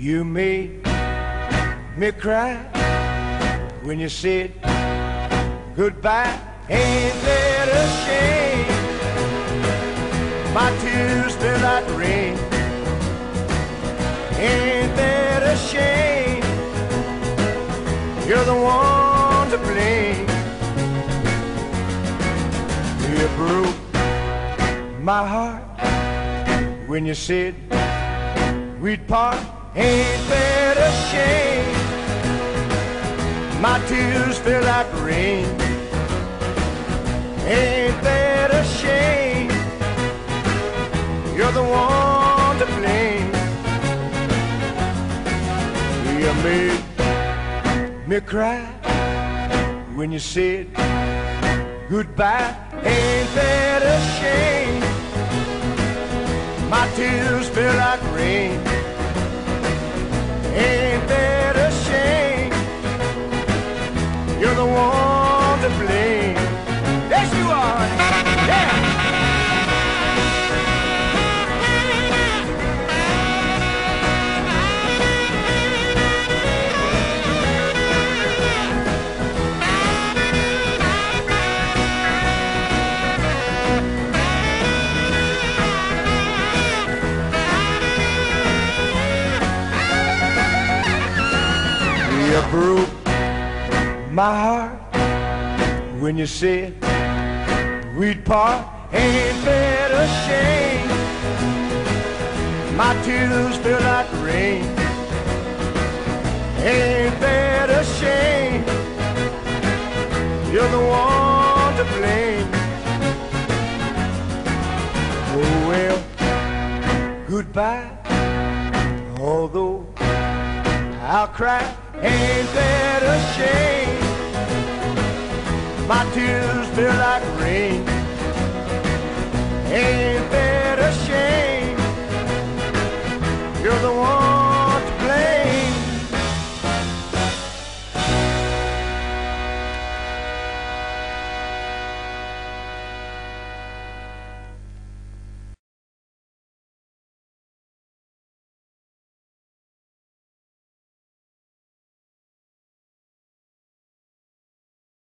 You made me cry when you said goodbye. Ain't that a shame? My tears feel like rain. Ain't that a shame? You're the one to blame. You broke my heart when you said we'd part. Ain't that a shame? My tears feel like rain. Ain't that a shame? You're the one to blame. You made me cry when you said goodbye. Ain't that a shame? My tears feel like rain. Ain't that a shame? You're the one to blame. Yes, you are. Yeah. You broke my heart when you said we'd part. Ain't that a shame? My tears feel like rain. Ain't that a shame? You're the one to blame. Oh well, goodbye. Although I'll cry. Ain't that a shame? My tears feel like rain. Ain't that